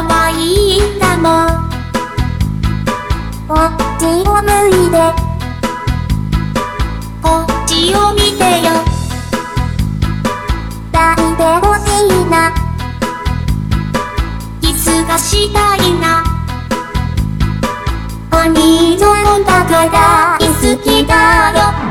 のがいいんだもん。こっちを向いてこっちを見てよ。抱いてほしいな、キスがしたいな。お兄ちゃんだから大好きだよ。